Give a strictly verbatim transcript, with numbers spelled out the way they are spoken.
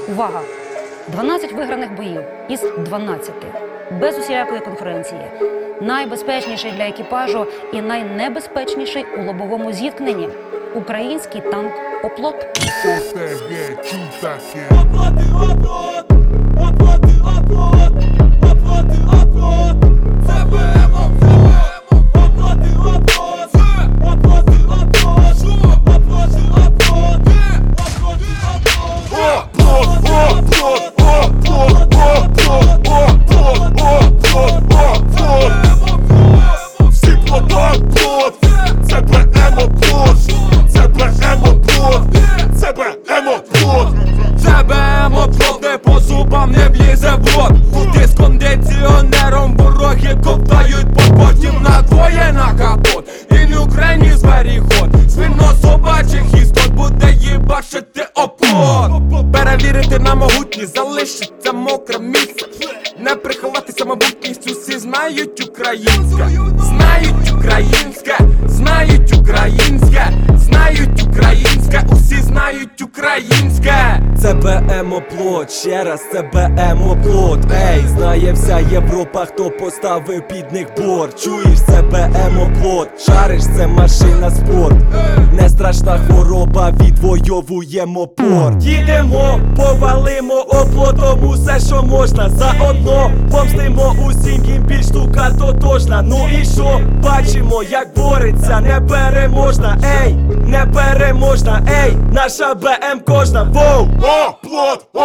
Увага! дванадцять виграних боїв із дванадцяти. Без усілякої конкуренції. Найбезпечніший для екіпажу і найнебезпечніший у лобовому зіткненні. Український танк «Оплот». Оплоти, оплот! Оплоти, оплот! Оплоти, оплот! Це БМО, оплоти, оплот! Оплоти, оплот! Оплоти, оплот! Оплоти, оплот! Оплот, оплот, оплот, оплот, оплот, оплот, оплот! Всі плота плот! Це БМО плот! Це БМО плот! Це БМО плот! Це БМО плот, не по зубам не влізе вод. Куди з кондиціонером вороги ковтають по потім надвоє на капот. І в Україні зверіход, свино собачих істот буде їбашити оплот. Перевірити на могутність, залишиться мокре місце. Не приховатися могутність, усі знають українське. Знають українське, знають українське, знають українське, усі знають українське. Це БМО плот, ще раз це БМО плот. Ей, знає вся Європа, хто поставив під них борт. Чуєш, це БМО плот, шариш, це машина спорт. Не страшна хвороба, відвоюємо порт. Їдемо, повалимо оплотом усе, що можна. Заодно помстимо усім, їм більш штука тотожна. Ну і що? Бачимо, як бореться непереможна. Ей, непереможна, ей, наша БМ кожна. Воу! Оплот,